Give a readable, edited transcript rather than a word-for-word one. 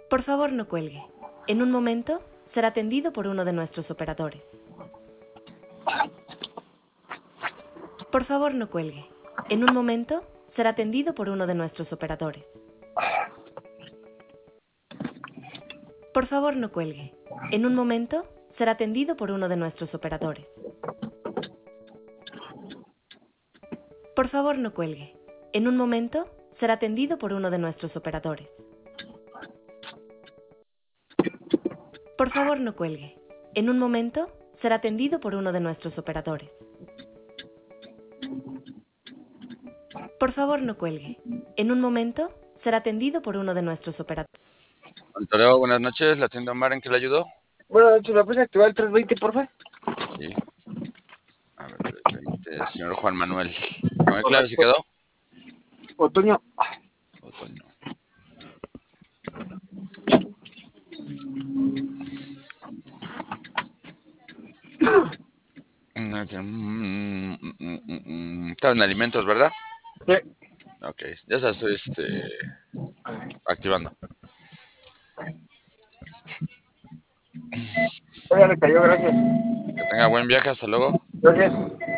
Por favor, no cuelgue. En un momento será atendido por uno de nuestros operadores. Por favor, no cuelgue. En un momento será atendido por uno de nuestros operadores. Por favor, no cuelgue. En un momento será atendido por uno de nuestros operadores. Por favor, no cuelgue. En un momento será atendido por uno de nuestros operadores. Por favor, no cuelgue. En un momento será atendido por uno de nuestros operadores. Por favor, no cuelgue. En un momento será atendido por uno de nuestros operadores. Antonio, buenas noches. ¿La tienda Omar en qué le ayudó? Buenas noches, ¿me puedes activar el 320, porfa? Sí. A ver, permite, señor Juan Manuel. ¿Con qué clave se quedó? Otoño. Otoño. Están en alimentos, ¿verdad? Sí. Ok, ya se la estoy activando. Ya le cayó, gracias. Que tenga buen viaje, hasta luego. Gracias.